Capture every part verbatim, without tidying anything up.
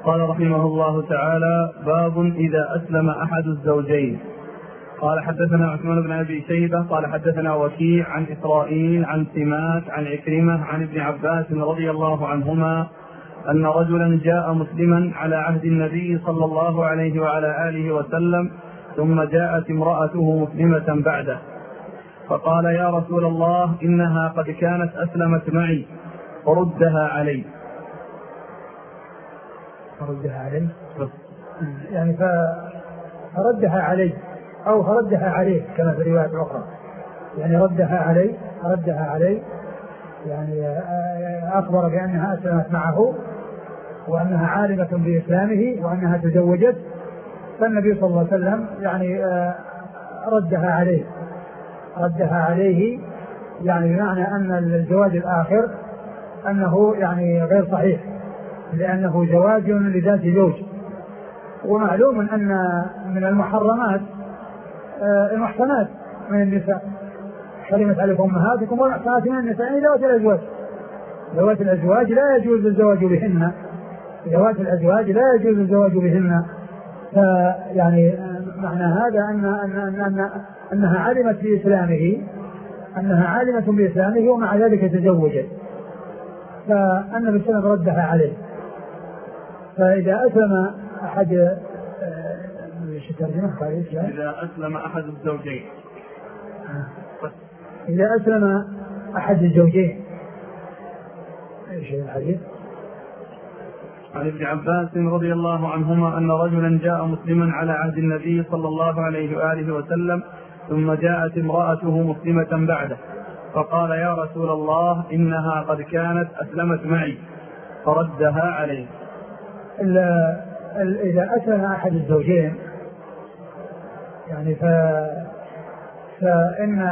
قال رحمه الله تعالى: باب إذا أسلم أحد الزوجين. قال حدثنا عثمان بن أبي شيبة قال حدثنا وكيع عن إسرائيل عن سماك عن عكرمة عن ابن عباس رضي الله عنهما أن رجلا جاء مسلما على عهد النبي صلى الله عليه وعلى آله وسلم ثم جاءت امرأته مسلمة بعده فقال: يا رسول الله إنها قد كانت أسلمت معي فردها علي. فردها علي يعني فردها علي أو فردها عليه كما في رواية أخرى، يعني ردها علي ردها علي يعني أخبر بأنها أسلمت معه وأنها عالمة بإسلامه وأنها تزوجت، فالنبي صلى الله عليه وسلم يعني ردها عليه ردها عليه يعني بمعنى أن الزواج الآخر أنه يعني غير صحيح، لأنه زواج لذات زوج. ومعلوم أن من المحرمات المحصنات من النساء، حرمت عليكم أمهاتكم والمحصنات من النساء ذوات الأزواج. ذوات الأزواج لا يجوز الزواج بهن ذوات الأزواج لا يجوز الزواج بهن فيعني معنى هذا أن أن أن أن أنها علمت بإسلامه أنها عالمة بإسلامه ومع ذلك تزوجت، فالنبي صلى الله عليه وسلم ردها عليه. فإذا أسلم أحد إذا أسلم أحد الزوجين إذا أسلم أحد الزوجين إيش الحديث؟ عن ابن عباس رضي الله عنهما أن رجلا جاء مسلما على عهد النبي صلى الله عليه وآله وسلم ثم جاءت امرأته مسلمة بعده فقال: يا رسول الله إنها قد كانت أسلمت معي فردها عليه. إذا أسلم أحد الزوجين يعني ف... فإن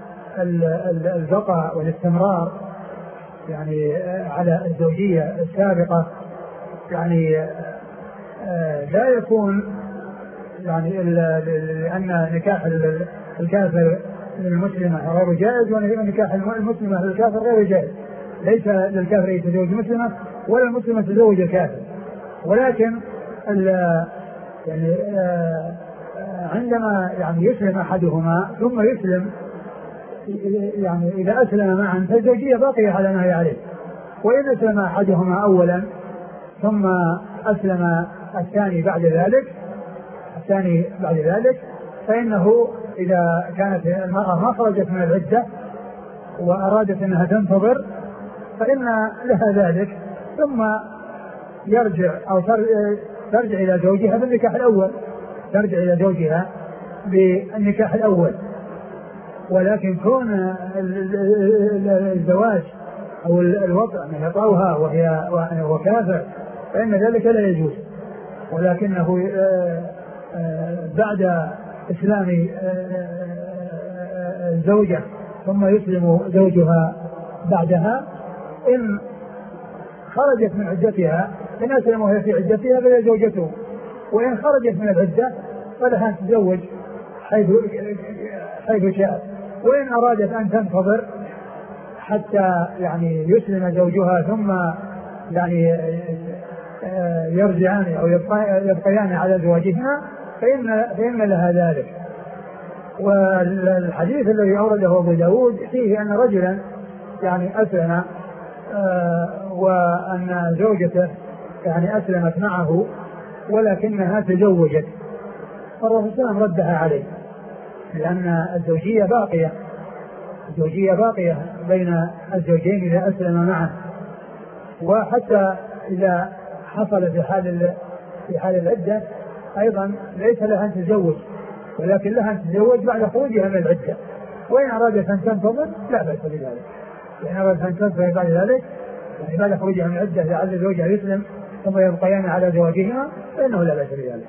البقاء والاستمرار يعني على الزوجية السابقة يعني لا يكون يعني لأن نكاح الكافر للمسلمة غير جائز ونكاح المسلمة للكافر غير جائز. ليس للكافر يتزوج مسلمة ولا المسلمة تزوج الكافر، ولكن يعني عندما يعني يسلم أحدهما ثم يسلم يعني إذا أسلم معا فالزوجية باقية على ما هي عليه. وإن أسلم أحدهما أولا ثم أسلم الثاني بعد ذلك الثاني بعد ذلك فإنه إذا كانت المرأة ما خرجت من العدة وأرادت أنها تنتظر فإن لها ذلك، ثم يرجع أو ترجع إلى زوجها بالنكاح الأول ترجع إلى زوجها بالنكاح الأول. ولكن كون الزواج أو الوضع أن يطأها وهي وهو كافر فإن ذلك لا يجوز، ولكنه بعد إسلام الزوجة ثم يسلم زوجها بعدها إن خرجت من عدتها إن أسلم وهي في عدتها فهي زوجته، وإن خرجت من العدة فلها أن تتزوج حيث حيث شاءت، وإن أرادت أن تنتظر حتى يعني يسلم زوجها ثم يعني يرجعان أو يبقيان على زواجهما فإن, فإن لها ذلك. والحديث الذي أورده أبو داود فيه أن رجلا يعني أسلم وأن زوجته يعني أسلمت معه ولكنها تزوجت، فالرسول صلى الله عليه وسلم ردها عليه لأن الزوجية باقية الزوجية باقية بين الزوجين إذا أسلم معه. وحتى إذا حصل في حال في حال العدة أيضا ليس لها أن تتزوج، ولكن لها أن تتزوج بعد خروجها من العدة، وإن أرادت أن تنتظر لا بأس بذلك. وإن أرادت أن تنتظر بعد ذلك يعني بعد خروجها من العدة لعل زوجها يسلم ثم يبقيان على زواجهما فإنه لا بأس بذلك.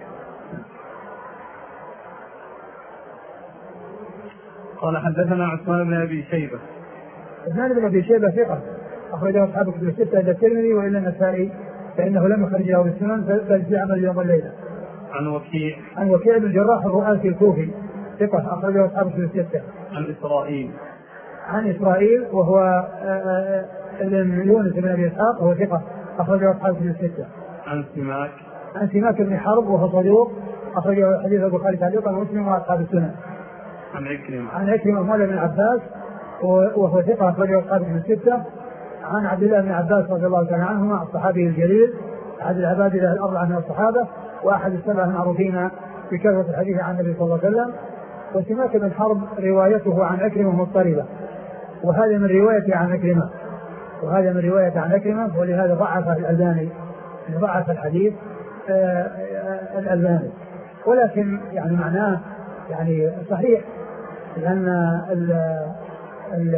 قال حدثنا عثمان بن أبي شيبة. عثمان بن أبي شيبة ثقة أخرجه أصحاب كتب الستة إلا الترمذي وإلا النسائي فإنه لم يخرج له بالسنن بل في عمل يوم الليلة. عن وكيع عن وكيع بن الجراح الرؤاسي الكوفي ثقة أخرجه أصحاب كتب الستة. عن إسرائيل عن إسرائيل وهو ابن يونس بن أبي إسحاق وهو ثقة أخرجه أصحاب كتب الستة. عن سماك عن سماك بن حرب وهو صدوق أخرجه حديث البخاري تعليقا ومسلم وأصحاب السنن. عن عكرمة عن عكرمة مولى بن عباس وهو ثقة أخرجه أصحاب الستة. عن عبد الله بن عباس رضي الله تعالى عنهما الصحابي الجليل أحد العباد له الأربعة من الصحابة وأحد السبعة المعروفين بكثرة الحديث عن النبي صلى الله عليه وسلم. وسماك بن حرب روايته عن عكرمة مضطربة وهذا من روايته عن عكرمة وهذا من رواية عن عكرمة ولهذا ضعف الألباني ضعف الحديث الألباني ولكن يعني معناه يعني صحيح لأن ال ال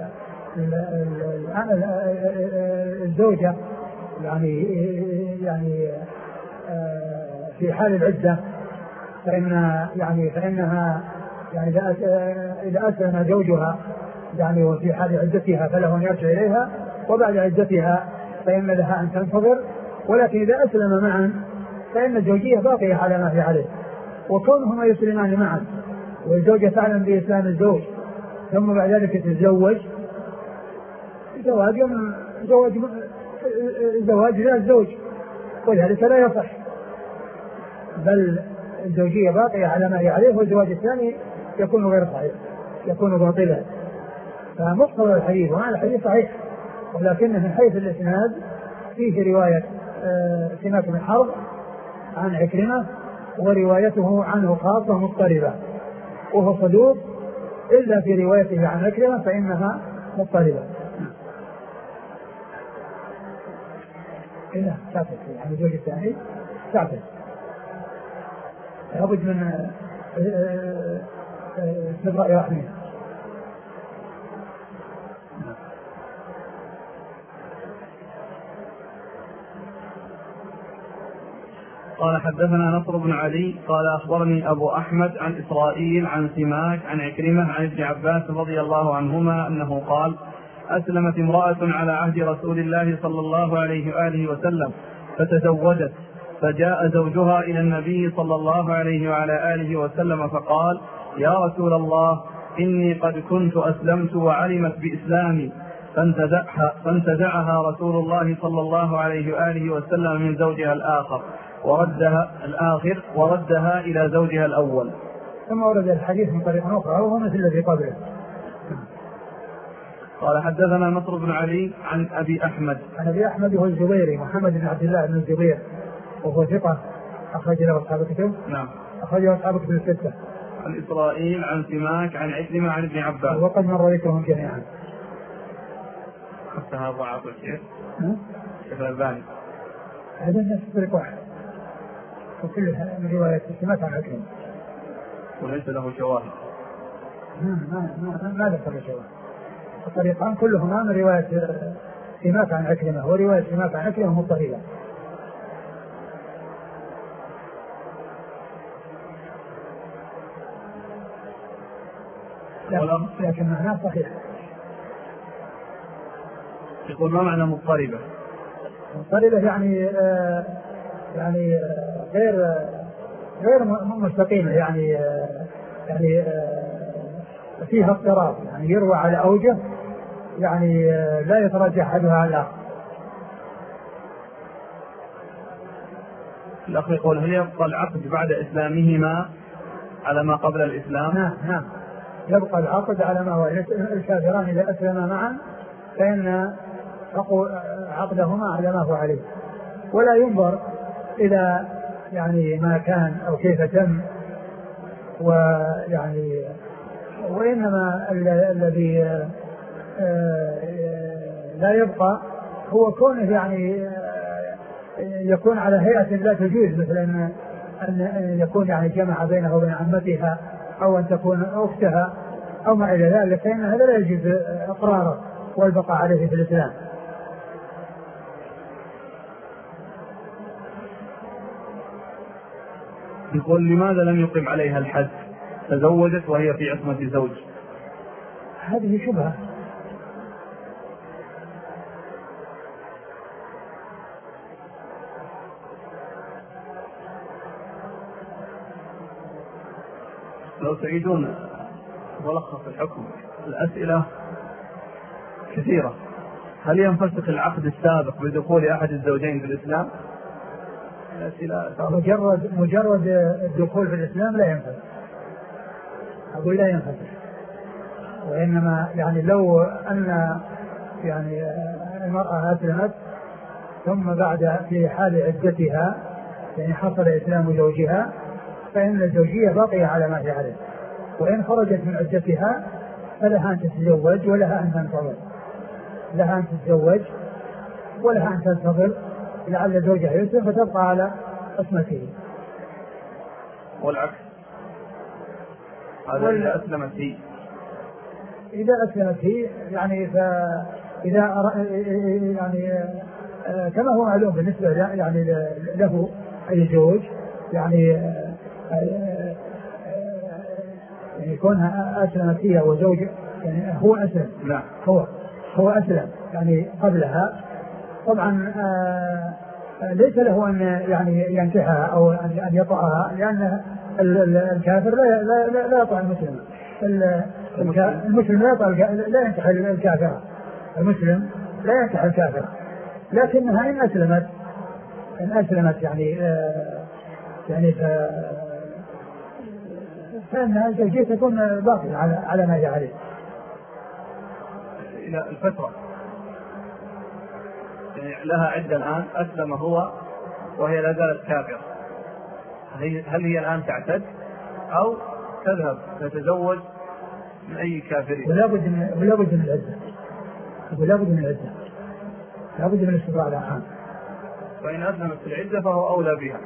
ال الزوجة يعني يعني في حال العدة فإن يعني فإنها يعني إذا أسلم زوجها يعني وفي حال عدتها فله أن يرجع إليها وبعد عدتها فإن لها أن تنتظر ولكن إذا أسلم معا فإن الزوجية باقية على ما هي عليه وكونهما يسلمان معا والزوجة تعلم بإسلام الزوج ثم بعد ذلك تتزوج زواج زواج زواج لا الزوج ولذلك لا يصح بل الزوجية باقية على ما هي عليه والزواج الثاني يكون غير صحيح يكون باطلا. فمقتضى الحديث وهذا الحديث صحيح ولكنه من حيث الإسناد فيه رواية سماك بن حرب عن عكرمة وروايته عنه خاصة مضطربة وهو صدوق إلا في روايته عن عكرمة فإنها مضطربة. إلا تعتد يعني الزوج الثاني تعتد لابد من استبراء رحمه. قال حدثنا نصر بن علي قال أخبرني أبو أحمد عن إسرائيل عن سماك عن عكرمة عن ابن عباس رضي الله عنهما أنه قال أسلمت امرأة على عهد رسول الله صلى الله عليه وآله وسلم فتزوجت فجاء زوجها إلى النبي صلى الله عليه وعلى آله وسلم فقال يا رسول الله إني قد كنت أسلمت وعلمت بإسلامي فانتزعها, فانتزعها رسول الله صلى الله عليه وآله وسلم من زوجها الآخر وردها الآخر وردها إلى زوجها الأول. ثم ورد الحديث من طريق أخرى وهو مثل الذي قبله. قال حدثنا نصر بن علي عن أبي أحمد عن أبي أحمد هو الزبيري محمد بن عبد الله بن الزبير وهو ثقة أخرج له أصحاب الكتب. نعم أخرج أصحاب الكتب الستة. عن إسرائيل عن سماك عن عكرمة عن ابن عباس وقد مر ذكرهم جميعا. حتى ضعف الشيخ شيخ الألباني هذا الناس طريق واحد وكلها من رواية سماك عن عكرمة وليس له شواهد. ما ما ما ما له شواهد. الطريقان كلهما من رواية سماك عن عكرمة ورواية سماك عن عكرمة مضطربة. لكن معناه صحيح. يقول ما معنى مضطربة؟ مضطربة يعني آه يعني آه غير آه غير مستقيمة يعني آه يعني آه فيها اضطراب يعني يروى على أوجه يعني آه لا يترجح أحدها على الآخر. الأخ يقول هل يبقى العقد بعد إسلامهما على ما قبل الإسلام؟ نعم نعم يبقى العقد على ما هو الكافران إذا أسلما معا فإن عقدهما على ما هو عليه ولا ينظر إلى يعني ما كان أو كيف تم ويعني وإنما الذي لا يبقى هو كونه يعني يكون على هيئة لا تجوز مثل أن أن يكون يعني جمع بينه وبين عمتها أو أن تكون أختها أو ما إلى ذلك فإن هذا لا يجوز إقراره والبقاء عليه في الإسلام. يقول لماذا لم يقم عليها الحد؟ تزوجت وهي في عصمة زوج. هذه شبهة. لو تعيدون ملخص الحكم الأسئلة كثيرة. هل ينفسخ العقد السابق بدخول أحد الزوجين بالإسلام؟ مجرد مجرد الدخول في الإسلام لا ينفع، أقول لا ينفع، وإنما يعني لو أن يعني المرأة أسلمت ثم بعد في حال عدتها يعني حصل إسلام زوجها فإن الزوجية باقية على ما هي عليه، وإن خرجت من عدتها فلها أن تتزوج ولها أن تنتظر، لها أن تتزوج ولها أن تنتظر لعل زوجها يسلم فتبقى على عصمته. والعكس هذا إذا أسلمت هي، إذا أسلمت هي يعني فإذا يعني كما هو معلوم بالنسبة يعني له أي زوج يعني يعني يكونها أسلمت هي وزوج يعني هو أسلم، لا هو هو أسلم يعني قبلها طبعا ليس له أن يعني ينكحها أو أن يطأها، لأن الكافر لا لا لا يطأ المسلم، المسلم لا يطأ لا ينكح الكافر، المسلم لا ينكح الكافر، لكنها إن أسلمت إن أسلمت يعني يعني فإن الزوجية تكون باقية على على ما هي عليه إلى الفترة، يعني لها عدة الآن، أسلم هو وهي لا زالت كافرة، هل هي الآن تعتد أو تذهب تتزوج من أي كافر؟ ولا بد من ولا بد من العدة، ولا بد من العدة، لا بد من استبراء الأرحام. فإن أسلمت في العدة فهو أولى بها.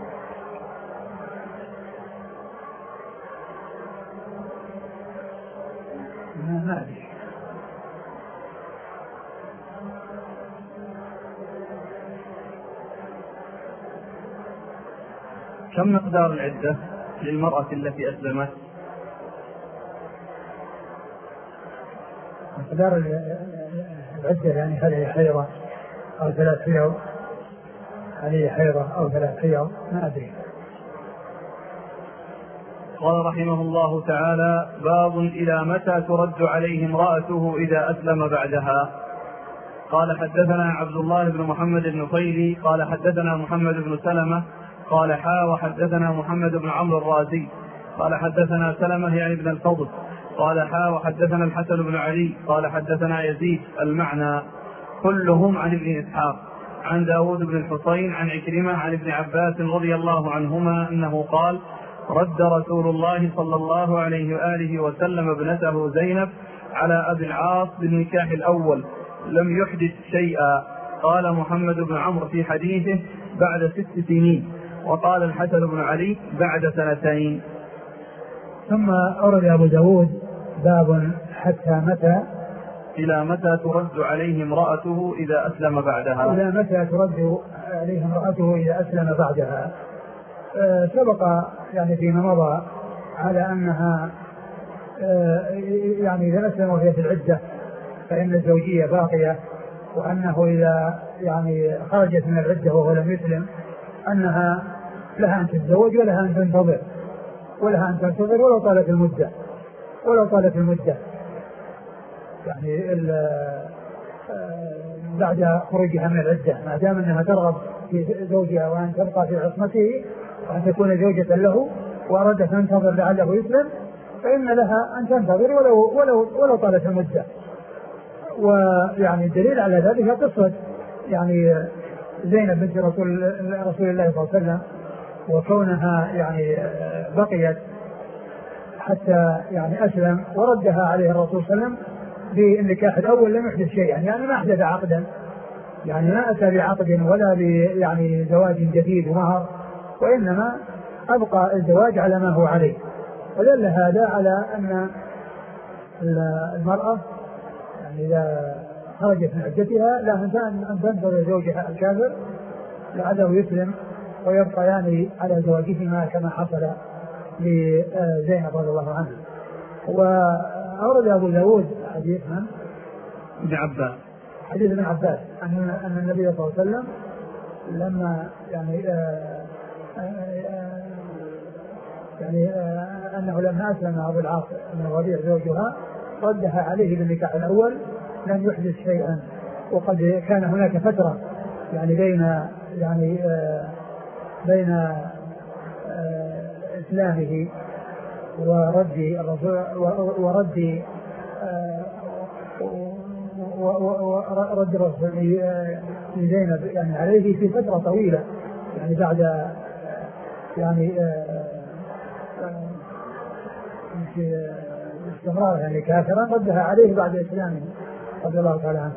ما أدري. كم مقدار العدة للمرأة التي أسلمت؟ مقدار العدة يعني هل هي حيضة أو ثلاث حيض، هل هي حيضة أو ثلاث حيض ما أدري. قال رحمه الله تعالى: باب إلى متى ترد عليه امرأته إذا أسلم بعدها. قال حدثنا عبد الله بن محمد النفيلي قال حدثنا محمد بن سلمة قال حا وحدثنا محمد بن عمرو الرازي قال حدثنا سلمة يعني بن الفضل قال حا وحدثنا الحسن بن علي قال حدثنا يزيد المعنى كلهم عن ابن إسحاق عن داود بن الحصين عن عكرمة عن ابن عباس رضي الله عنهما أنه قال: رد رسول الله صلى الله عليه وآله وسلم ابنته زينب على أبي العاص بالنكاح الأول لم يحدث شيئا. قال محمد بن عمرو في حديثه: بعد ست سنين. وقال الحسن بن علي: بعد سنتين. ثم أورد أبو داود باب حتى متى إلى متى ترد عليه امرأته إذا أسلم بعدها. إلى متى ترد عليه امرأته إذا أسلم بعدها. أه سبق يعني فيما مضى على أنها أه يعني إذا أسلم وهي في العدة فإن الزوجية باقية، وأنه إذا يعني خرجت من العدة وهو لم يسلم أنها لها أن تتزوج ولها أن تنتظر ولها أن تنتظر ولو طالت المدة ولو طالت المدة يعني بعد خروجها من العدة، ما دام أنها ترغب في زوجها وأن تبقى في عصمته وأن تكون زوجة له وأرادت أن تنتظر لعله يسلم فإن لها أن تنتظر ولو, ولو, ولو طالت المدة. ويعني الدليل على ذلك قصة يعني زينب بنت رسول, رسول الله صلى الله عليه وسلم، وكونها يعني بقيت حتى يعني أسلم وردها عليه الرسول صلى الله عليه وسلم بالنكاح الأول لم يحدث شيئا، يعني ما أحدث عقدا، يعني ما أتى بعقد ولا يعني زواج جديد ومهر، وإنما أبقى الزواج على ما هو عليه. ودل هذا على أن المرأة يعني إذا خرجت من عدتها لا أن تنتظر زوجها الكافر لعله يسلم ويبقيان يعني على زواجهما كما حصل لزينب رضي الله عنها. وأورد أبو داود حديث من؟ ابن عباس، حديث ابن عباس أن أن النبي صلى الله عليه وسلم لما يعني آآ آآ يعني آآ أنه لما أسلم أبو العاص بن الربيع زوجها ردها عليه بالنكاح الأول لم يحدث شيئا، وقد كان هناك فترة يعني بين يعني بين إسلامه ورد الرسول ورد ورد الرسول لزينب يعني عليه في فترة طويلة، يعني بعد يعني في استمرار يعني كافرا ردها عليه بعد إسلامه رضي الله تعالى عنه.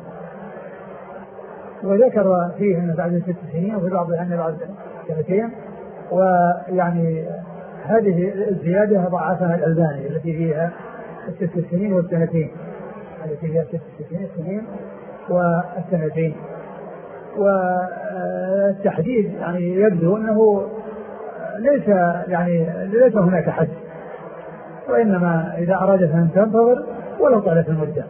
وذكر فيه أنه بعد ست سنين وفي بعض أنه بعد سنتين، ويعني هذه الزيادة ضعفها الألباني التي فيها الست سنين والسنتين، التي فيها ست سنين والسنتين. والتحديد يعني يبدو أنه ليس يعني ليس هناك حد، وإنما إذا أرادت أن تنتظر ولو طالت المدة.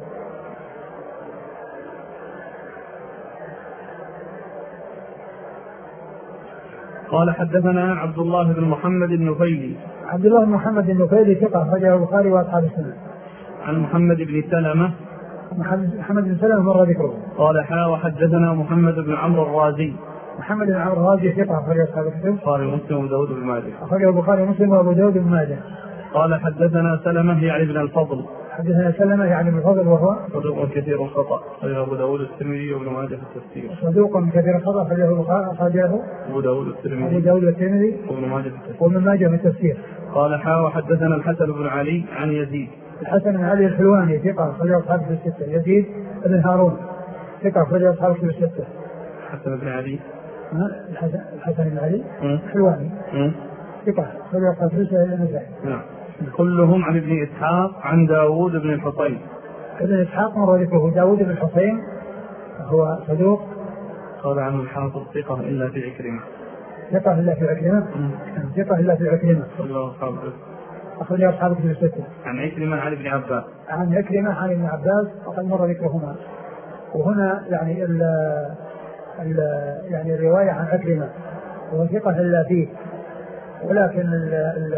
قال حدثنا عبد الله بن محمد النفيلي. عبد الله بن محمد النفيلي ثقة أخرجه البخاري وأصحاب السنن. عن محمد بن سلمة. محمد بن سلمة مر ذكره. قال حا وحدثنا محمد بن عمرو الرازي. محمد بن عمرو الرازي ثقة أخرجه أصحاب السنن. البخاري ومسلم وأبو داود بن ماجه. أخرجه البخاري ومسلم وأبو داود بن ماجه. قال حدثنا سلمة يعني بن الفضل. حدثنا سلمة يعني بن الفضل وهو صدوق كثير الخطأ، أخرجه أبو داود الترمذي وابن ماجه في التفسير. صدوق كثير الخطأ، أخرجه البخاري أخرجه أبو داود الترمذي أبو داود الترمذي وابن ماجه في التفسير. وابن ماجه في التفسير. قال حا وحدثنا الحسن بن علي عن يزيد. الحسن بن علي الحلواني ثقة أخرجه أصحاب الستة. يزيد بن هارون ثقة أخرجه أصحاب الستة. الحسن بن علي الحسن الحسن بن علي الحلواني ثقة أخرجه أصحاب الستة. نعم. كلهم عن ابن إسحاق عن داود بن الحصين. ابن إسحاق مر ذكره. داود بن الحصين هو صدوق، قال عنه الحافظ ثقة إلا في عكرمة. ثقة إلا في عكرمة. ثقة إلا في عكرمة. أخرجه أصحاب الكتب الستة. عن عكرمة عن ابن عباس. عن عكرمة عن ابن عباس وقد مر ذكرهما. وهنا يعني ال ال يعني الرواية عن عكرمة وهو ثقة إلا فيه، ولكن ال ال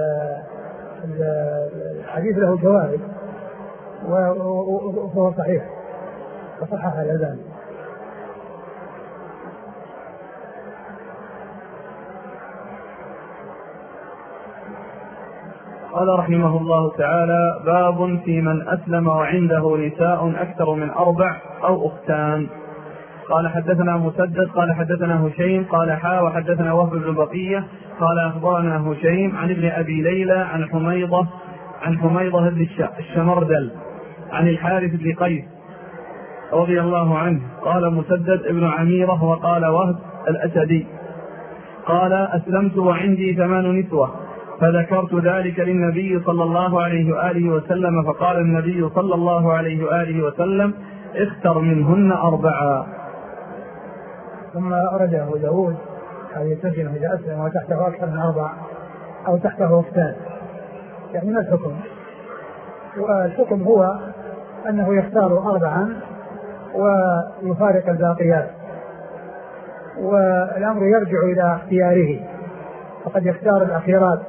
الحديث له جوانب وهو صحيح وصحح الألباني. قال رحمه الله تعالى: باب في من أسلم وعنده نساء أكثر من أربع أو أختان. قال حدثنا مسدد قال حدثنا هشيم قال حا وحدثنا وهب بن بقية قال أخبرنا هشيم عن ابن أبي ليلى عن حميضة عن حميضة بن الشمردل عن الحارث بن قيس رضي الله عنه قال مسدد ابن عميرة وقال وهب الأسدي قال: أسلمت وعندي ثمان نسوة، فذكرت ذلك للنبي صلى الله عليه وآله وسلم، فقال النبي صلى الله عليه وآله وسلم: اختر منهن أربعة. ثم أرد أبو داود هذه الترجمة: إذا أسلم وتحته أكثر من أربع أو تحته أختان. يعني ما الحكم؟ والحكم هو أنه يختار أربعا ويفارق الباقيات، والأمر يرجع إلى اختياره، فقد يختار الأخيرات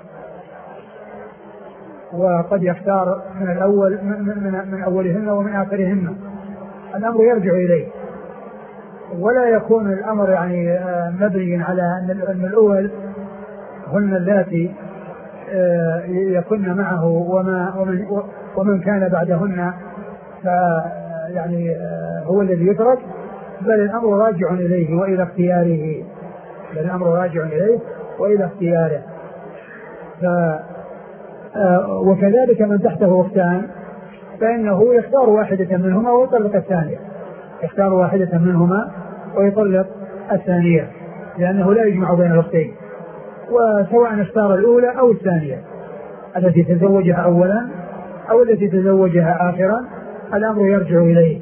وقد يختار من الأول من, من, من أولهن ومن آخرهن. الأمر يرجع إليه، ولا يكون الأمر يعني مبني على أن الأول هن اللاتي يكن معه وما ومن, ومن كان بعدهن فيعني هو الذي يترك، بل الأمر راجع إليه وإلى اختياره بل الأمر راجع إليه وإلى اختياره. ف وكذلك من تحته أختان فإنه يختار واحدة منهما ويطلق الثانية، يختار واحدة منهما ويطلق الثانية، لأنه لا يجمع بين الأختين، وسواء اختار الأولى أو الثانية التي تزوجها أولا أو التي تزوجها آخرا، الأمر يرجع إليه.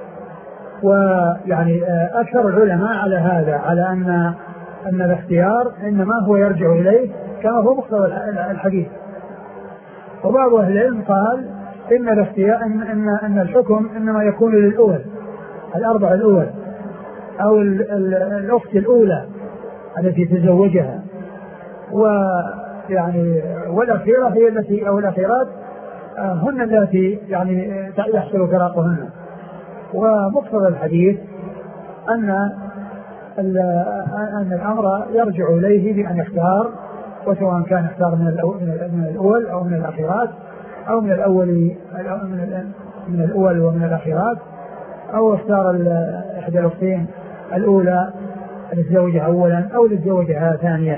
ويعني أكثر العلماء على هذا، على أن أن الاختيار إنما هو يرجع إليه كما هو مقتضى الحديث. وبعض أهل العلم قال إن الاختيار إن, إن, إن الحكم إنما يكون للأول، الأربع الأول أو ال ال الأخت الأولى التي تزوجها، ويعني والأخيرة هي التي أو الأخيرات هن التي يعني يحصل فراقهن. ومقتضى الحديث أن أن الأمر يرجع إليه بأن يختار، وسواء كان اختار من الأول أو من الأخيرات أو من الأول من الأول ومن الأخيرات، أو اختار إحدى الأختين الأولى للزوجة أولا أو للزوجة ثانيا.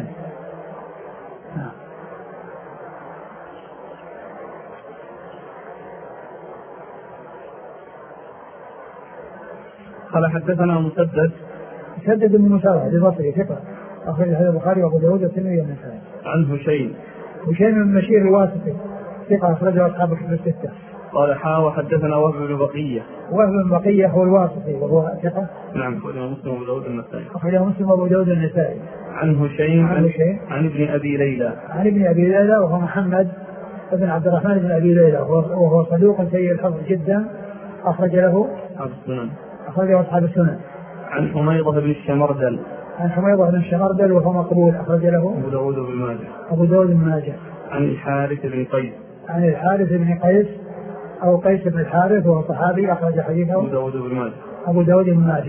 قال حدثنا مسدد مسدد بن مسارع البصري ثقة أخرج هذا البخاري وأبو داود والترمذي والنسائي. عن هشيم هشيم بن بشير الواسطي ثقة أخرجه أصحاب الكتب الستة. قال حا وحدثنا وهب بن بقية. وهب بن بقية هو الواسطي وهو ثقة. نعم أخرجه مسلم وأبو داود النسائي. أخرجه مسلم وأبو داود النسائي. عن هشيم عن هشيم عن ابن أبي ليلى. عن ابن أبي ليلى وهو محمد بن عبد الرحمن بن أبي ليلى وهو صدوق سيء الحفظ جدا أخرج له أصحاب السنن. أخرجه أصحاب السنن. عن حميضة بن الشمردل. عن حميضة بن الشمردل وهو مقبول أخرج له أبو داود بن ماجه. أبو داود بن ماجه. عن الحارث بن قيس. عن الحارث بن قيس أو قيس بن الحارث وهو صحابي أخرج حديثه أبو داود بن ماجه. أبو داود بن ماجه.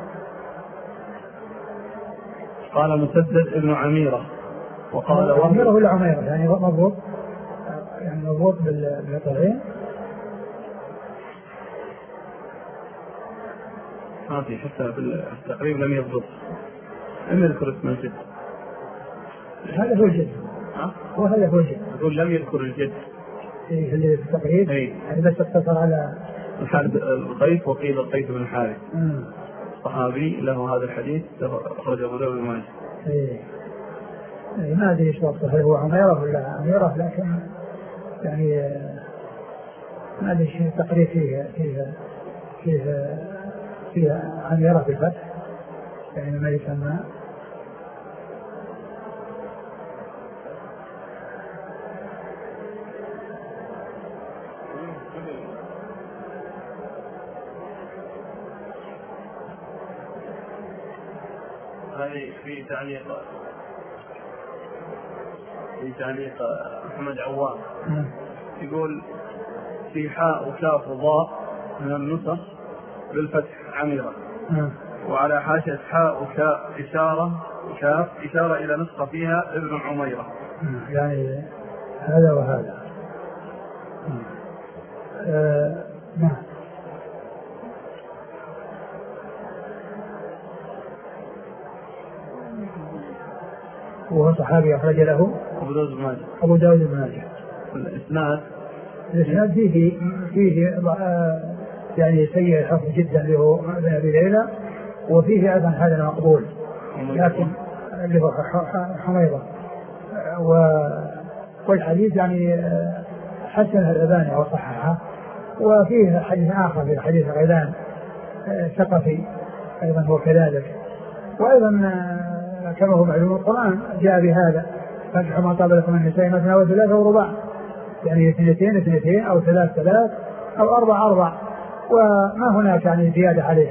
قال مسدد ابن عميرة وقال عميرة ولا عميرة يعني مضبوط يعني مضبوط بالطريق. ما في حتى في التقريب لم يضبط لم يذكر اسم الجد. هذا هو الجد. ها؟ هو هذا هو الجد. يقول لم يذكر الجد. إيه في التقريب. إيه. يعني بس اقتصر على الحارث القيس وقيل القيس بن الحارث. امم. صحابي له هذا الحديث أخرجه أبو داود بن ماجه. إيه. إيه ما أدري إيش وصفه هل هو عميرة ولا عميرة لكن يعني ما أدري شيء التقريب فيه فيه فيه فيه عميرة بالفتح يعني ما يسمى. هذه في تعليق في تعليق محمد عوام يقول في حاء وكاف وضاء من النسخ بالفتح عميرة وعلى حاشية حاء وكاف إشارة وكاف إشارة إلى نسخة فيها ابن عميرة. يعني هذا وهذا. آه نعم. وهو صحابي أخرج له أبو داود بن ماجه. أبو داود بن ماجه. الإسناد الإسناد فيه فيه يعني سيء الحفظ جدا له ابن أبي ليلى وفيه أيضا هذا مقبول لكن اللي هو حميضة والحديث يعني حسنه الألباني وصححه. وفيه حديث آخر في حديث غيلان ثقفي أيضا هو كذلك. وأيضا كما هو معلوم القرآن جاء بهذا فانكحوا ما طاب لكم من النساء مثنى وثلاثة ورباع يعني اثنتين اثنتين أو ثلاث ثلاث أو أربع أربع وما هناك يعني زيادة عليه.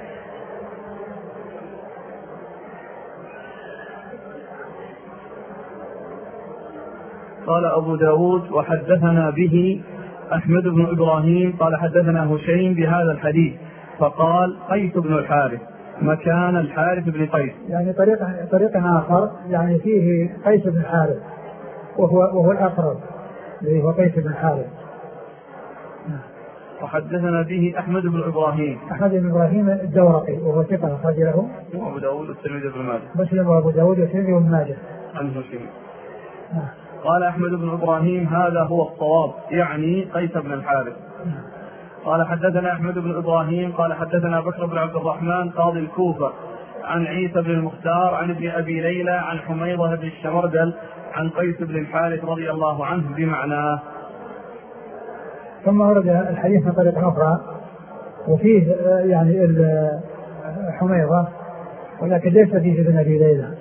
قال أبو داود وحدثنا به أحمد بن إبراهيم قال حدثنا هشيم بهذا الحديث فقال قيس بن الحارث مكان الحارث بن قيس. يعني طريق طريق آخر يعني فيه قيس بن الحارث وهو وهو الأقرب اللي هو قيس بن الحارث. وحدثنا به أحمد بن إبراهيم. أحمد بن إبراهيم الدورقي وهو ثقة أخرج له وأبو داود والترمذي بن ماجه. مسلم وأبو داود والترمذي بن ماجه. عن هشيم. قال أحمد بن إبراهيم هذا هو الصواب يعني قيس بن الحارث. قال حدثنا أحمد بن إبراهيم قال حدثنا بكر بن عبد الرحمن قاضي الكوفة عن عيسى بن المختار عن ابن أبي ليلى عن حميضة بن الشمردل عن قيس بن الحارث رضي الله عنه بمعناه. ثم ورد الحديث من طريق أخرى وفيه يعني حميضة ولكن ليس فيه ابن أبي ليلى.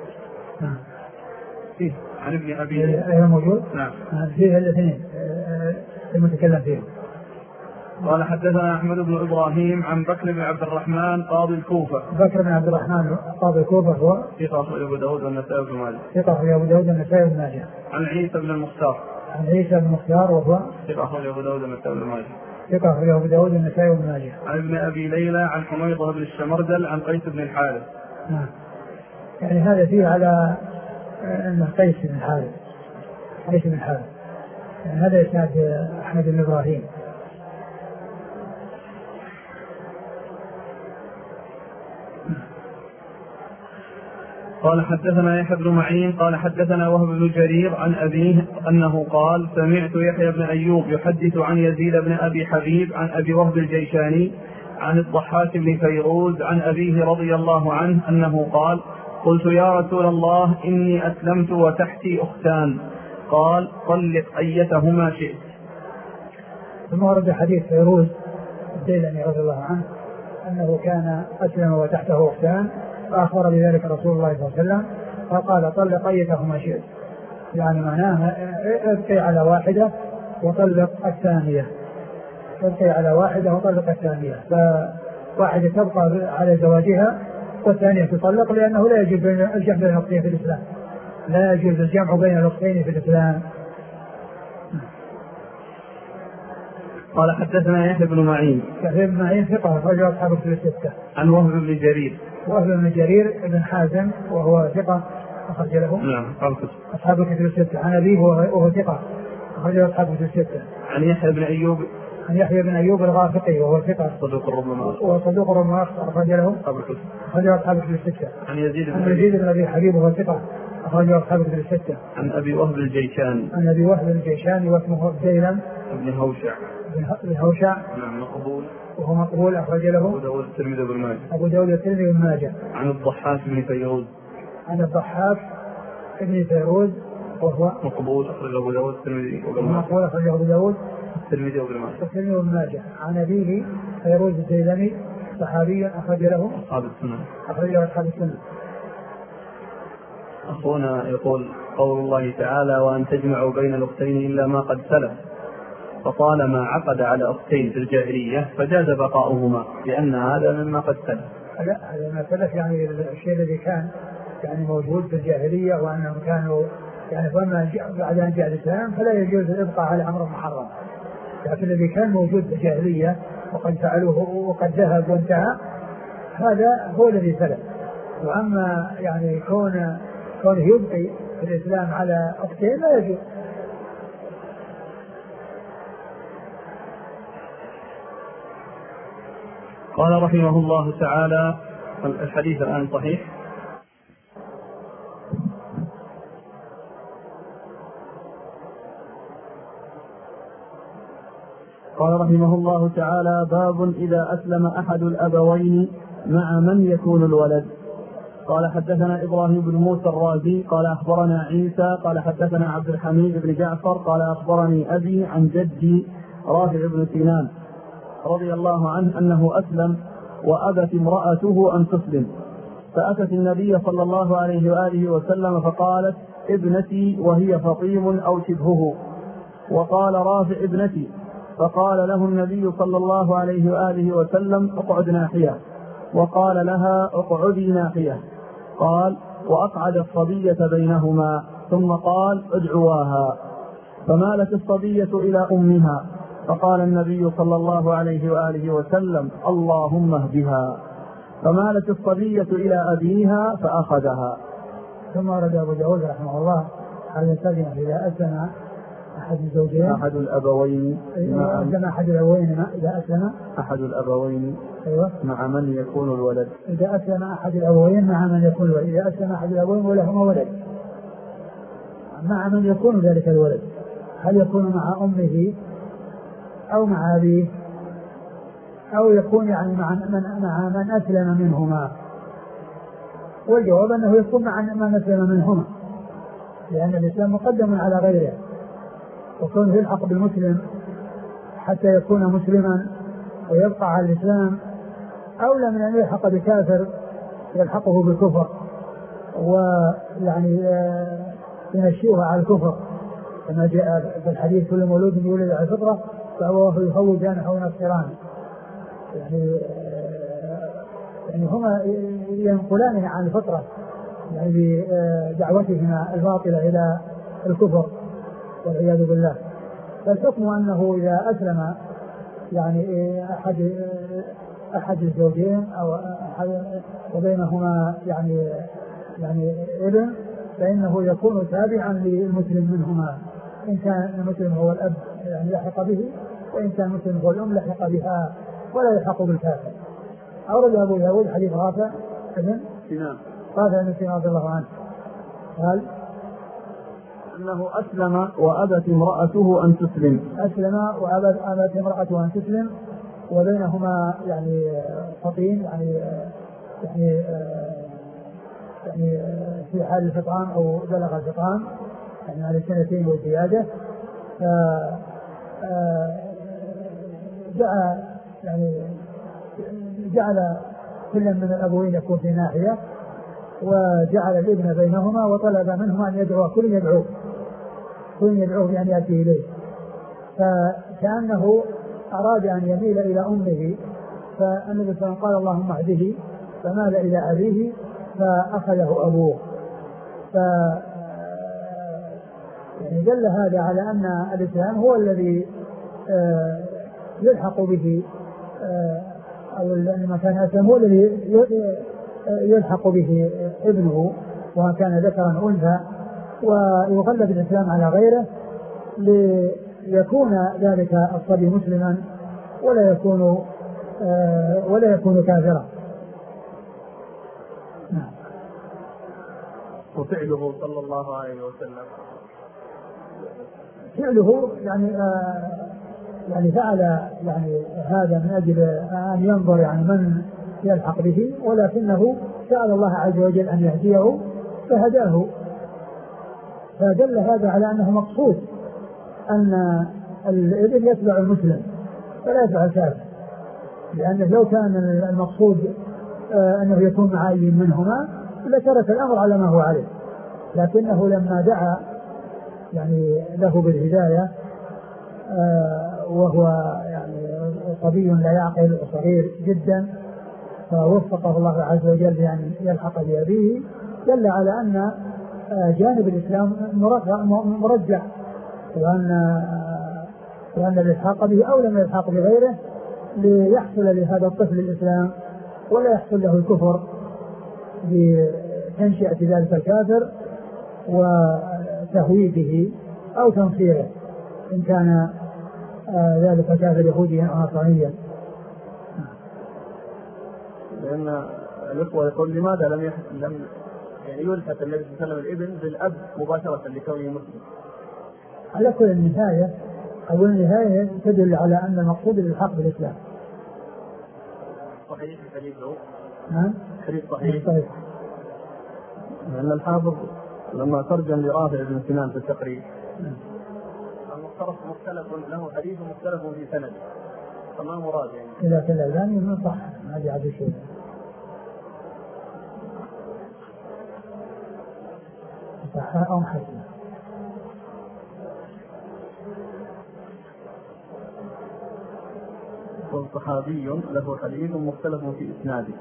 فيه عن ابن أبي ليلى أيضا موجود. نعم فيه الاثنين المتكلم فيهم. قال حدثنا أحمد بن إبراهيم عن بكر بن عبد الرحمن قاضي الكوفة. بكر بن عبد الرحمن قاضي الكوفة هو ثقة أخرج أبو داود والنسائي بن ماجه. ثقة أخرج أبو داود والنسائي بن ماجه. عن عيسى بن المختار. عن عيسى بن المختار وهو ثقة أخرج أبو داود والنسائي بن ماجه. ثقة أخرج أبو داود والنسائي بن ماجه. عن ابن أبي ليلى عن حميضة بن الشمردل عن قيس بن الحارث. نعم. يعني هذا فيه على أنه قيس بن حارث، قيس بن حارث، يعني هذا إسناد أحمد بن إبراهيم. قال حدثنا يحيى بن معين قال حدثنا وهب بن جرير عن أبيه أنه قال سمعت يحيى بن أيوب يحدث عن يزيد بن أبي حبيب عن أبي وهب الجيشاني عن الضحاك بن فيروز عن أبيه رضي الله عنه أنه قال قلت يا رسول الله إني أسلمت وتحتي أختان قال طلق أيتهما شئت. ثم ورد حديث فيروز الديلمي رضي الله عنه أنه كان أسلم وتحته أختان فأخبر بذلك رسول الله صلى الله عليه وسلم فقال طلق أيتهما شئت، يعني معناها ابقي على واحدة وطلق الثانية، ابقي على واحدة وطلق الثانية، فواحدة تبقى على زواجها والثانية تطلق، لأنه لا يجوز الجمع بين الأختين في الإسلام، لا يجوز الجمع بين الأختين في الإسلام. قال حدثنا يحيى بن معين يحيى بن معين ثقة رجل أصحاب الكتب الستة. عن وهب بن جرير وهب بن جرير بن حازم وهو ثقة أخرج له نعم أصحاب الكتب الستة. عن أبيه وهو ثقة أخرج له أصحاب الكتب الستة. عن يحيى بن أيوب عن يحيى بن أيوب الغافقي وهو ثقة صدوق ربما وصدوق ربما أخرج له أخرج له أصحاب الكتب الستة. عن يزيد عن يزيد بن أبي حبيب وهو ثقة أخرج له أصحاب الكتب الستة. عن أبي وهب الجيشاني عن أبي وهب الجيشاني واسمه ديلم ابن هوشع بن هوشع نعم مقبول وهو مقبول أخرج له أبو داود الترمذي بن ماجه أبو داود الترمذي بن ماجه. عن الضحاك بن فيروز عن الضحاك بن فيروز وهو مقبول أخرج أبو داود الترمذي وابن ماجه مقبول أخرج أبو داود الترمذي وابن ماجه الترمذي وابن ماجه. عن أبيه فيروز الديلمي صحابي أخرج له أصحاب السنة أخرج له أصحاب السنة. أخونا يقول قول الله تعالى وأن تجمعوا بين الأختين إلا ما قد سلف، فطالما عقد على أختين في الجاهلية فجاز بقاؤهما لأن هذا مما قد سلف. لا هذا ما سلف يعني الشيء الذي كان يعني موجود في الجاهلية وأنهم كانوا يعني فما بعد أن جاء الإسلام فلا يجوز الإبقاء على أمر محرم، لكن الذي كان موجود في الجاهلية وقد فعلوه وقد ذهب وانتهى هذا هو الذي سلف. وأما يعني كون كونه يبقي في الإسلام على أختين لا يجوز. قال رحمه الله تعالى الحديث الآن صحيح. قال رحمه الله تعالى باب إذا أسلم أحد الأبوين مع من يكون الولد. قال حدثنا إبراهيم بن موسى الرازي قال أخبرنا عيسى قال حدثنا عبد الحميد بن جعفر قال أخبرني أبي عن جدي رافع بن سنان رضي الله عنه أنه أسلم وأبت امرأته أن تسلم، فأتت النبي صلى الله عليه وآله وسلم فقالت ابنتي وهي فطيم أو شبهه، وقال رافع ابنتي، فقال له النبي صلى الله عليه وآله وسلم اقعد ناحية، وقال لها اقعدي ناحية، قال وأقعد الصبية بينهما ثم قال ادعواها، فمالت الصبية إلى أمها، فقال النبي صلى الله عليه وآله وسلم اللهم اهدها، فمالت الصبية إلى أبيها فأخذها. ثم ورد أبو داود رحمه الله على سجن إذا أسلم أحد الزوجين أحد الأبوين مع أسلم أحد الأبوين إذا أسلم أحد الأبوين أيوة مع من يكون الولد. إذا أسلم أحد الأبوين مع من يكون الولد. إذا أسلم أحد الأبوين ولهما ولد مع من يكون ذلك الولد، هل يكون مع أمه أو مع أبيه أو يكون يعني مع من, مع من أسلم منهما؟ والجواب أنه يكون مع من أسلم منهما، لأن الإسلام مقدم على غيره، وكونه يلحق بالمسلم حتى يكون مسلما ويبقى على الإسلام أولى من أن يلحق بكافر يلحقه بالكفر ويعني ينشئه على الكفر، كما جاء في الحديث كل مولود يولد على الفطرة فأبواه يهودانه أو ينصرانه، يعني يعني هما ينقلانه عن الفطرة يعني بدعوتهما الباطلة إلى الكفر والعياذ بالله. فالحكم أنه إذا أسلم يعني أحد أحد الزوجين أو أحد وبينهما يعني يعني ابن، فإنه يكون تابعا للمسلم منهما، إن كان المسلم هو الأب يعني لحق به، وإن كان المسلم هو الأم لحق بها ولا يلحق بالكافر. أورد أبو داود حديث رافع بن سنان رافع بن سنان رضي الله عنه قال أنه أسلم وأبت امرأته أن تسلم. أسلم وأبت أبت امرأته أن تسلم، وبينهما يعني خطين يعني يعني يعني في حال الفطام أو بلغ الفطام يعني على سنتين وزيادة. جاء يعني جعل كل من الأبوين يكون في ناحية، وجعل الابن بينهما، وطلب منهما أن يدعو كل يدعو كل يدعو بأن يأتي إليه، فكأنه أراد أن يميل إلى أمه، فالنبي صلى الله عليه وسلم قال اللهم اهده، فمال إلى أبيه فأخذه أبوه. ف يعني دل هذا على أن الإسلام هو الذي يلحق به، أو المكان الإسلام هو الذي يلحق به ابنه وإن كان ذكرا أنثى، ويغلب الإسلام على غيره ليكون ذلك الصبي مسلما ولا يكون ولا يكون كافرا. وفعله صلى الله عليه وسلم فعله يعني آه يعني فعل يعني هذا من أجل أن ينظر يعني من يلحق به، ولكنه سأل الله عز وجل أن يهديه فهداه. فدل هذا على أنه مقصود أن الابن يتبع المسلم فلا يتبع الكافر، لأنه لو كان المقصود آه أنه يكون مع أي منهما لترك الأمر على ما هو عليه، لكنه لما دعا يعني له بالهداية آه وهو يعني صبي لا يعقل صغير جدا، فوفقه الله عز وجل بأن يلحق بأبيه، دل على أن آه جانب الإسلام مرجع، وأن وأن الإلحاق به أولى من الإلحاق بغيره ليحصل لهذا الطفل الإسلام ولا يحصل له الكفر بتنشئة ذلك الكافر وتهويده أو تنصيره إن كان آه ذلك كافر يهوديا أو نصرانيا. لأن الإخوة يقول لماذا لم لم يعني يلحق النبي صلى الله عليه وسلم الابن بالأب مباشرة لكونه مسلم؟ على كل النهاية أو النهاية تدل على أن المقصود الحق بالإسلام. صحيح الحديث له؟ نعم حديث صحيح. صحيح. لأن الحافظ لما ترجم لرافع بن سنان في التقريب المختلف مختلف له حديث مختلف في سند، فما مراد يعني؟ إذا كان الألباني من صح ما جاء بشيء. صح أو حسن. صحابي له حديث مختلف في إسناده.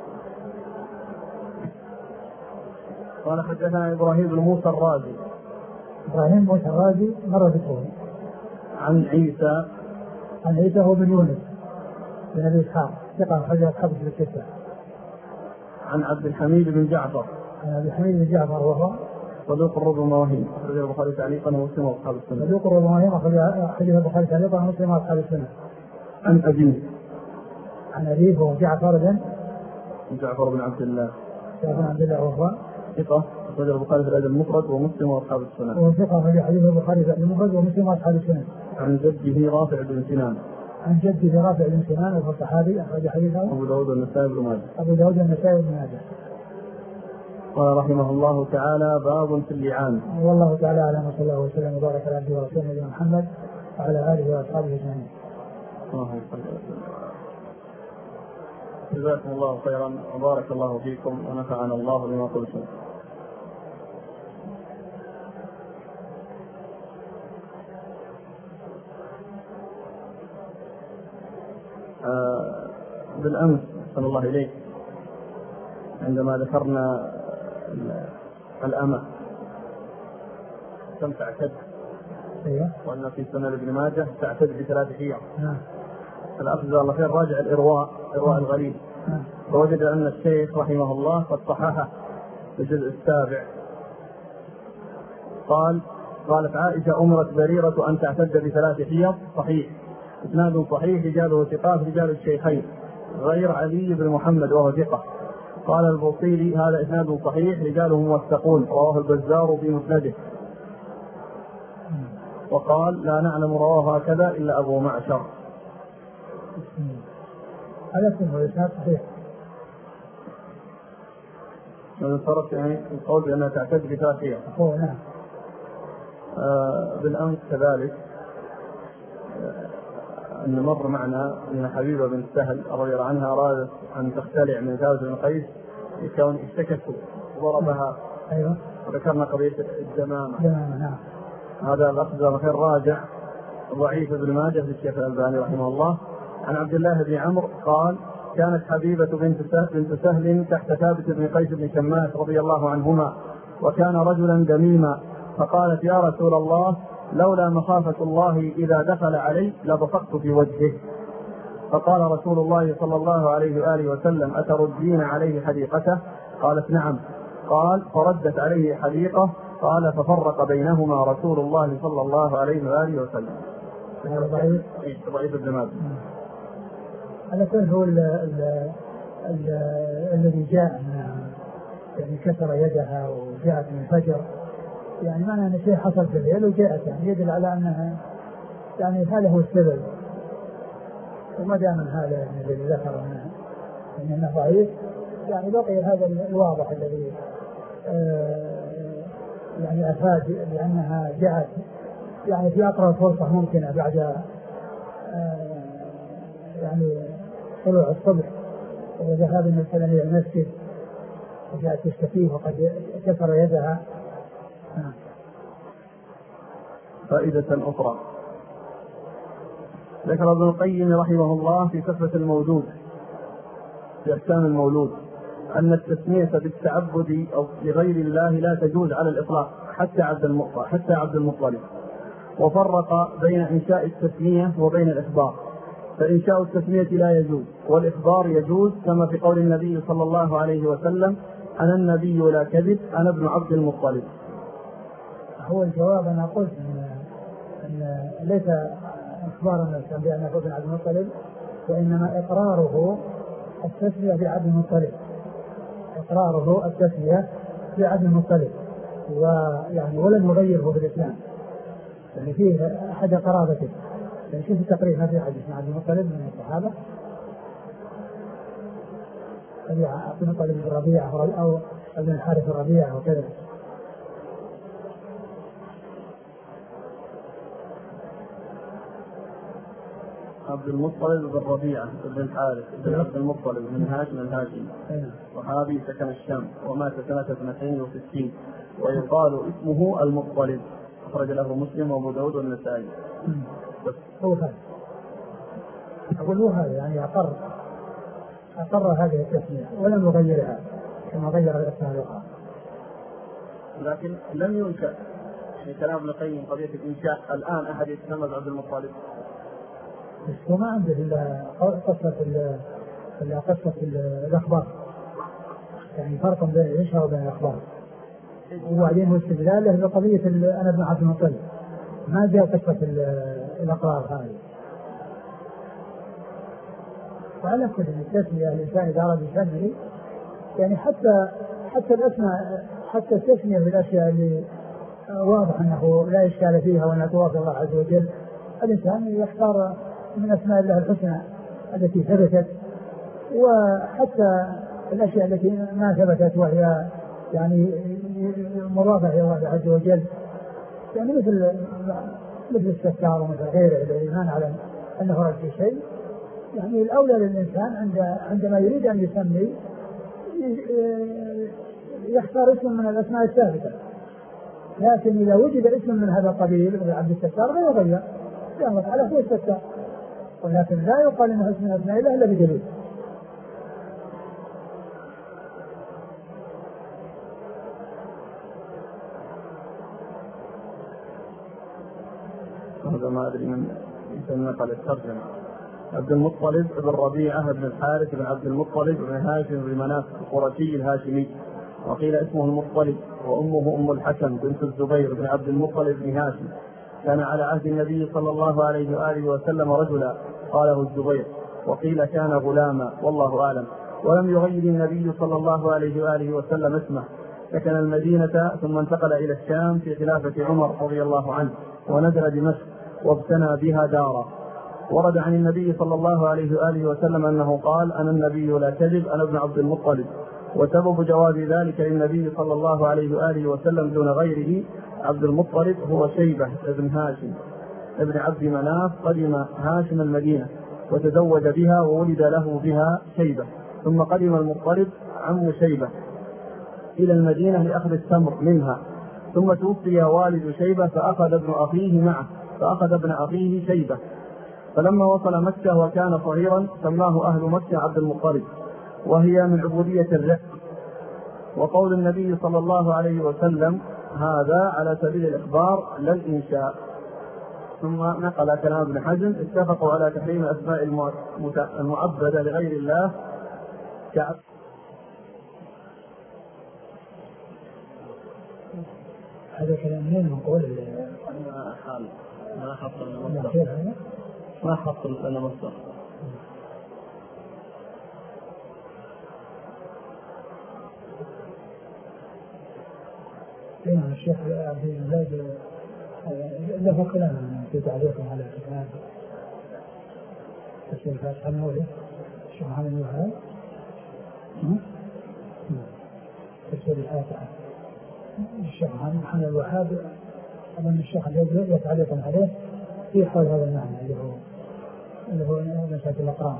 قال حدثنا إبراهيم بن موسى الرازي. إبراهيم موسى الرازي مر ذكره. عن عيسى عن عيسى هو بن يونس بن أبي إسحاق ثقة أخرج أصحابه في الستة. عن عبد الحميد بن جعفر. عن عبد الحميد بن جعفر وهو صدوق ربما وهيم، أخرج البخاري تعليقا ومسلم وأصحاب السنة. صدوق ربما وهيم، أخرج البخاري تعليقا ومسلم وأصحاب السنة. عن أبيه. عن أبيه وهو جعفر بن جعفر بن عبد الله. جعفر بن عبد الله وهو ثقة، أخرج البخاري في الأدب المفرد ومسلم وأصحاب السنة. وهو ثقة، أخرج حديث البخاري في الأدب المفرد ومسلم وأصحاب السنة. عن جده رافع بن سنان. عن جده رافع بن سنان وهو صحابي، أخرج حديثه أبو داود والنسائي بن ماجه. أبو داود والنسائي بن ماجه. قال رحمه الله تعالى باب في اللعان. والله تعالى أعلم، وصلى الله وسلم وبارك على عبده ورسوله نبينا محمد وعلى آله وأصحابه أجمعين. جزاكم الله خيرا وبارك الله فيكم ونفعنا الله بما قلتم. آه بالأمس صلى الله إليك عندما ذكرنا الأمة كم تعتد، وأن في سنن ابن ماجه تعتد بثلاث أيام. الأخ جزاه الله خير راجع الإرواء إرواء الغليل، فوجد أن الشيخ رحمه الله قد صححه في الجزء السابع. قال قالت عائشة أمرت بريرة أن تعتد بثلاث حيض، صحيح، إسناد صحيح، رجاله ثقات رجال الشيخين غير علي بن محمد وهو ثقة. قال البوصيري هذا إسناد صحيح رجاله موثقون، رواه البزار في مسنده. وقال لا نعلم رواه هكذا إلا أبو معشر. هذا اسمه إسناد صحيح. من صرف يعني القول بأنها تعتد بثلاث حيض. هو نعم. آه بالأمس كذلك أن مر معنا أن حبيبة بنت سهل رضي الله عنها أرادت أن تختلع من ثابت بن قيس لكون اشتكت وضربها. أيوة. وذكرنا قضية الدمامة. دمامة نعم. هذا الأخذ الخير راجع ضعيف ابن ماجه للشيخ الألباني رحمه الله. عن عبد الله بن عمرو قال كانت حبيبة بنت سهل, بنت سهل تحت ثابت بن قيس بن شماس رضي الله عنهما، وكان رجلا دميما، فقالت يا رسول الله لولا مخافة الله إذا دخل علي لبصقت في وجهه. فقال رسول الله صلى الله عليه وآله وسلم أتردين عليه حديقته؟ قالت نعم. قال فردت عليه حديقة. قال ففرق بينهما رسول الله صلى الله عليه وآله وسلم. ضعيف الجمال. على كل هو ال ال ال الذي جاء يعني كسر يدها وجاءت من فجر، يعني معنى أن شيء حصل في الليل وجاءت، يعني يدل على أنها يعني هذا هو السبب. وما دام هذا يعني الذي ذكر أنه أنه ضعيف، يعني بقي هذا الواضح الذي آه يعني أفاد لأنها جاءت يعني في أقرب فرصة ممكنة بعد آه يعني طلوع الصبح وذهاب مثلا إلى المسجد، وجاءت تستفيه وقد كسر يدها. آه. فائدة أخرى ذكر ابن القيم رحمه الله في صفة المولود في أحكام المولود أن التسمية بالتعبد أو لغير الله لا تجوز على الإطلاق حتى عبد المطلب حتى عبد المطلب وفرق بين إنشاء التسمية وبين الإخبار، فإنشاء التسمية لا يجوز والإخبار يجوز، كما في قول النبي صلى الله عليه وسلم أنا النبي لا كذب أنا ابن عبد المطلب. هو الجواب أنا قلت إن, إن ليس إخبارنا بأن ابن عبد المطلب، وإنما إقراره التسمية بعبد المطلب، إقراره التسمية بعبد المطلب، ويعني ولم يغيره في الإسلام، يعني فيه أحد قرابته. يعني شوف التقريب ما في أحد اسمه عبد المطلب من الصحابة، عبد المطلب بن ربيعة أو ابن الحارث الربيعة وكذا. عبد المطلب بن ربيعة بن الحارث بن عبد المطلب بن هاشم الهاشمي، صحابي سكن الشام ومات سنة اثنتين وستين، ويقال اسمه المطلب، أخرج له مسلم وأبو داود والنسائي. بس هو هذا أقول له هذا يعني أقر أقر هذه التسمية ولم يغيرها كما غير الأسماء الأخرى. لكن لم ينشأ في كلام ابن القيم قضية الإنشاء الآن أحد يتسمى بعبد المطلب، بس هو ما عنده إلا قصة إلا قصة الأخبار، يعني فرق بين الإنشاء وبين الأخبار. وبعدين هو استدلاله بقضية أنا ابن عبد المطلب، ما جاء قصة الأقرار هذه. وعلى كل التسمية الإنسان إذا أراد يسمي يعني حتى حتى الأسماء حتى التسمية بالأشياء اللي واضح أنه لا إشكال فيها وأنها توافق الله عز وجل، الإنسان يختار من أسماء الله الحسنى التي ثبتت، وحتى الأشياء التي ما ثبتت وهي يعني مضافة إلى الله عز وجل، يعني مثل مثل الستار ومثل غيره الذي ما نعلم أنه رأى في شيء. يعني الأولى للإنسان عند عندما يريد أن يسمي يختار اسم من الأسماء الثابتة، لكن إذا وجد اسم من هذا القبيل مثل عبد الستار لا يغير، لأن الله تعالى هو الستار، ولكن لا يقال إنه اسم من أسماء الله إلا بدليل. هذا ما أدري من يسمى قال الترجمة عبد المطلب بن ربيعة بن الحارث بن عبد المطلب بن هاشم بن مناف القرشي الهاشمي، وقيل اسمه المطلب، وأمه أم الحسن بنت الزبير بن عبد المطلب بن هاشم. كان على عهد النبي صلى الله عليه وآله وسلم رجلا، قاله الزبير، وقيل كان غلاما، والله أعلم. ولم يغير النبي صلى الله عليه وآله وسلم اسمه، سكن المدينة ثم انتقل إلى الشام في خلافة عمر رضي الله عنه، ونزل دمشق وابتنى بها دارا. ورد عن النبي صلى الله عليه وآله وسلم أنه قال: أنا النبي لا كذب، أنا ابن عبد المطلب. وسبب جواب ذلك للنبي صلى الله عليه وآله وسلم دون غيره عبد المطلب هو شيبة ابن هاشم ابن عبد مناف، قدم هاشم المدينة وتزوج بها وولد له بها شيبة، ثم قدم المطلب عم شيبة إلى المدينة لأخذ التمر منها، ثم توفي والد شيبة فأخذ ابن أخيه معه فأخذ ابن أخيه شيبة. فلما وصل مكة وكان صغيرا سماه أهل مكة عبد المطلب، وهي من عبودية الرق. وقول النبي صلى الله عليه وسلم هذا على سبيل الإخبار لا الإنشاء. ثم نقل كلام ابن حزم: اتفقوا على تحريم أسماء المعبدة لغير الله كعب. هذا كلام مين نقول؟ ما حال ما حصل لنا مصدر ما حصل لنا مصدر هنا الشيخ عبد العزيز له كلام في تعليقه على الكتاب تفسير الفاتحة النوري الشيخ محمد الوهاب تفسير الفاتحة الشيخ محمد الوهاب. أظن الشيخ الجزء يتعلق عليه في حول هذا المعنى اللي هو اللي هو مسألة الأقران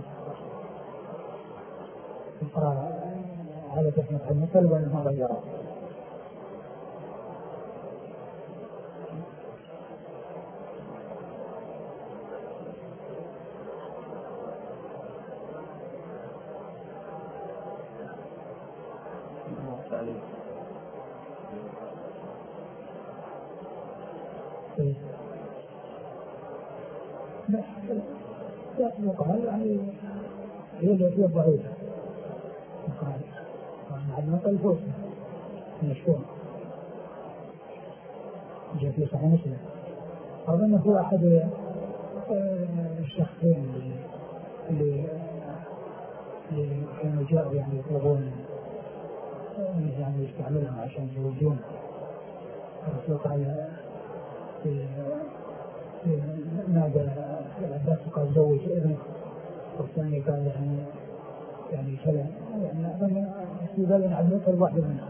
الأقران على تسمية المثل وأنه غيره. يقال يعني هي التي ضعيفة على النقل فوق مشهور جاء في صحيح مسلم. أظن هو أحد الشخصين اللي اللي كانوا جاءوا يعني يطلبون يعني يستعملهم عشان يزوجون. الرسول قال في نادى العباس قال زوج ابنك، والثاني قال يعني يعني كلام يعني أظن في بالنا عن نقل واحد منهم.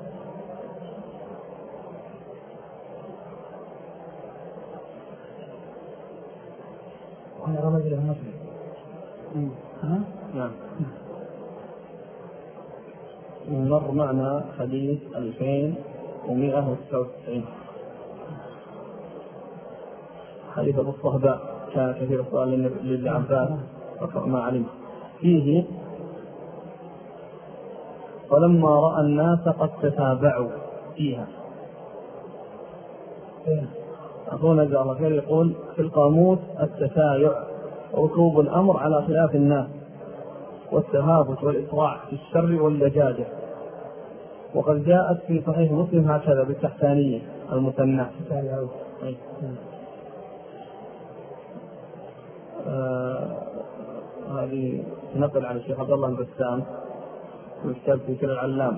وأنا رمز له مصري. ها؟ نعم. مر معنا حديث ألفين ومئة وتسعة وتسعين حديث أبو الصهباء، كان كثير السؤال للعباس ما علم فيه: ولما رأى الناس قد تتابعوا فيها. أخونا جزاه الله خير يقول في القاموس التتايع ركوب الأمر على خلاف الناس، والتهافت والإسراع في الشر واللجاجة، وقد جاءت في صحيح مسلم هكذا بالتحتانية المثنى. آه هذه نقل عن الشيخ عبد الله بن بسام ويكتب في كل العلام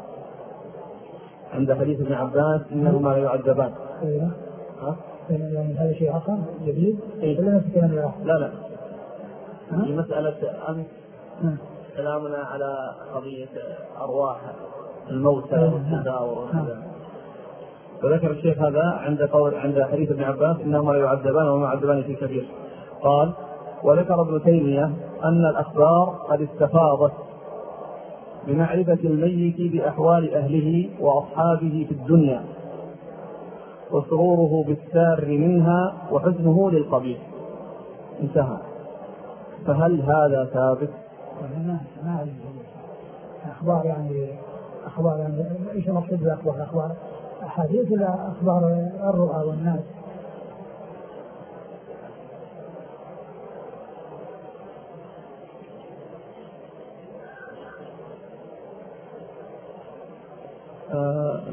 عند حديث ابن عباس إنهما لا يعذبان. ايوه ها يعني هذا شيء آخر جديد ولا نفس الكلام الآخر؟ لا لا في مسألة أمس كلامنا على قضية أرواح الموتى والتداور وكذا، فذكر الشيخ هذا عند قول عند حديث ابن عباس إنهما لا يعذبان وما يعذبان في كبير. قال: وذكر ابن تيمية أن الأخبار قد استفاضت بمعرفة الميت بأحوال أهله وأصحابه في الدنيا، وسروره بالسار منها وحزنه للقبيح. انتهى. فهل هذا ثابت؟ ما ما أخبار يعني أخبار يعني إيش المقصود بالأخبار؟ أخبار أحاديث ولا أخبار الرؤى والناس؟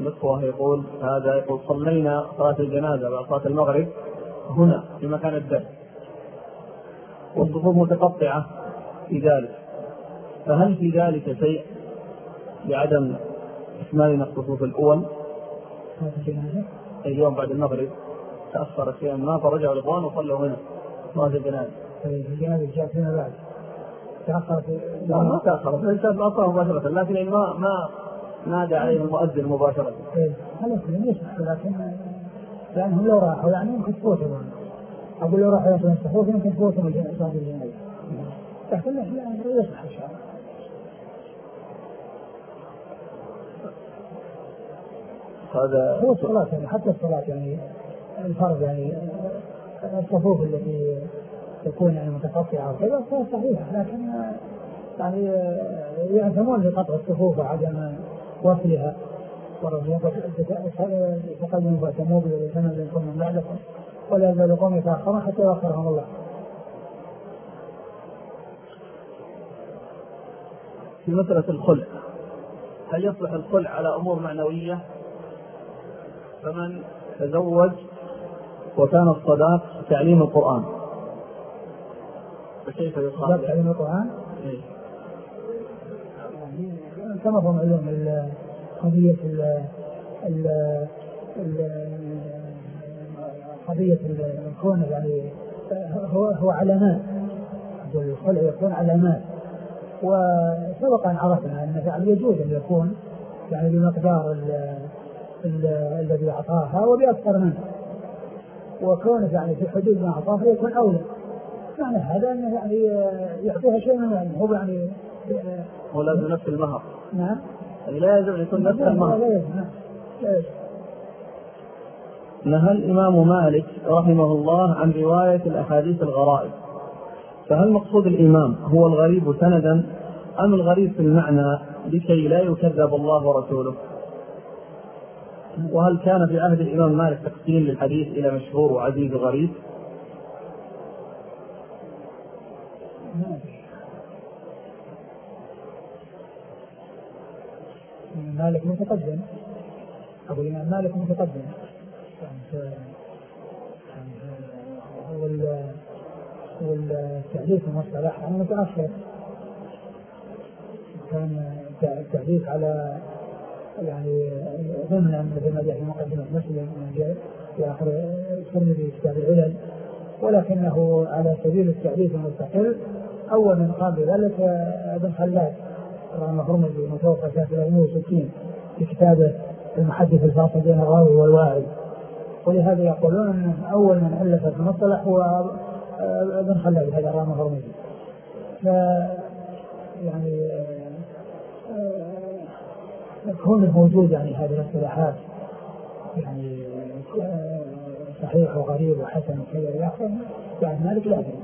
الأخوة يقول هذا يقول صلينا صلاة الجنازة بعد صلاة المغرب هنا في مكان الدرس والصفوف متقطعة في ذلك، فهل في ذلك شيء بعدم إكمالنا الصفوف الأول؟ اليوم بعد المغرب تأخر شيئا ما فرجعوا الإخوان وصلوا هنا صلاة الجنازة. الجنازة جاءت هنا بعد تأخرت؟ لا ما تأخرت، ليس بأطاه مباشرة، لكن يعني ما ما نادى عليهم المؤذن مباشرة. خلاص ليش؟ لكن لأنهم لو راحوا يعني يمكن تفوتهم، أقول لو راحوا يصلون الصفوف يمكن تفوتهم صلاة الجنازة، لكن لا يصح إن شاء الله. هذا هو الصلاة يعني حتى الصلاة يعني الفرض يعني الصفوف التي تكون يعني متقطعة وكذا فهي صحيحة، لكن يعني يعتمون لقطع الصفوف وعدم وصلها، تقدم فأتموا بسنة لكم من بعدكم ولا يزال قوم يتأخرون حتى يأخرهم الله. في مسألة الخلع، هل يصلح الخلع على أمور معنوية؟ فمن تزوج وكان الصداق تعليم القرآن فكيف يقال تعليم القرآن؟ إيه؟ يعني كما هو معلوم قضية ال قضية الكون يعني هو هو علامات، الخلع يكون علامات، وسبق أن عرفنا أن فعل يجوز أن يكون يعني بمقدار الذي أعطاها وبأكثر منه، وكونه يعني في حدود ما أعطاه يكون أولى. معنى هذا أنه يعني يعطيها شيء من يعني هو يعني هو لازم نفس المهر. نعم. لا يجب أن يكون نفس المهر. لا يجب. لا يجب. نهى الإمام مالك رحمه الله عن رواية الأحاديث الغرائب، فهل مقصود الإمام هو الغريب سندا أم الغريب في المعنى لكي لا يكذب الله ورسوله؟ وهل كان في عهد الإمام مالك تقسيم للحديث إلى مشهور وعزيز وغريب؟ مالك متقدم، أقول الإمام مالك متقدم والتحديث المصطلح عن متأخر، كان التحديث على يعني ضمن مثل في مقدمة مسلم في آخر الترمذي كتاب العلل، ولكنه على سبيل التحديث المستقل. أول من قام بذلك ابن خلاد الهرمزي متوفى سنة ثلاثمائة وستين في كتابه المحدث الفاصل بين الراوي والواعي، ولهذا يقولون أن أول من ألف في المصطلح هو ابن خلاد هذا الرام الهرمزي. ف يعني كون موجود يعني هذه الاصطلاحات يعني صحيح وغريب وحسن وكذا يأخذ بعد مالك لا أدري.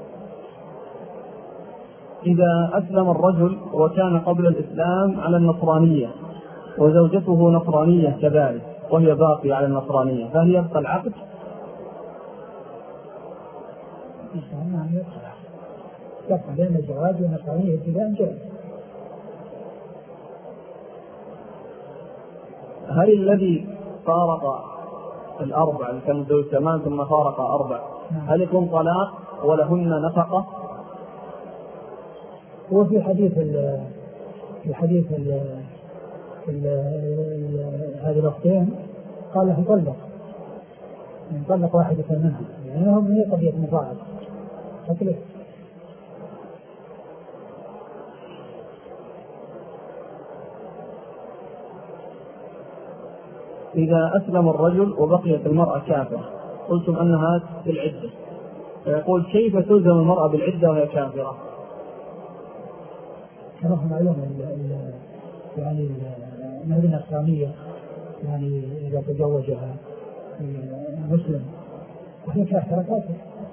إذا أسلم الرجل وكان قبل الإسلام على النصرانية وزوجته نصرانية كذلك وهي باقية على النصرانية، فهل يبقى العقد؟ يبقى بين الزواج والنصرانية ابتداء جائز. هل الذي فارق الأربع كان ذوي ثمان ثم فارق أربع هل يكون طلاق ولهن نفقة؟ هو في حديث ال في حديث ال هذه الأختين قال له طلق يعني طلق واحدة منها، يعني هم هي قضية مفاعل تطلق. إذا أسلم الرجل وبقيت المرأة كافرة قلتم أنها في العدة، فيقول كيف تلزم المرأة بالعدة وهي كافرة؟ كما هو معلوم يعني المهر النصرانية يعني إذا تزوجها مسلم وهي كافرة كافرة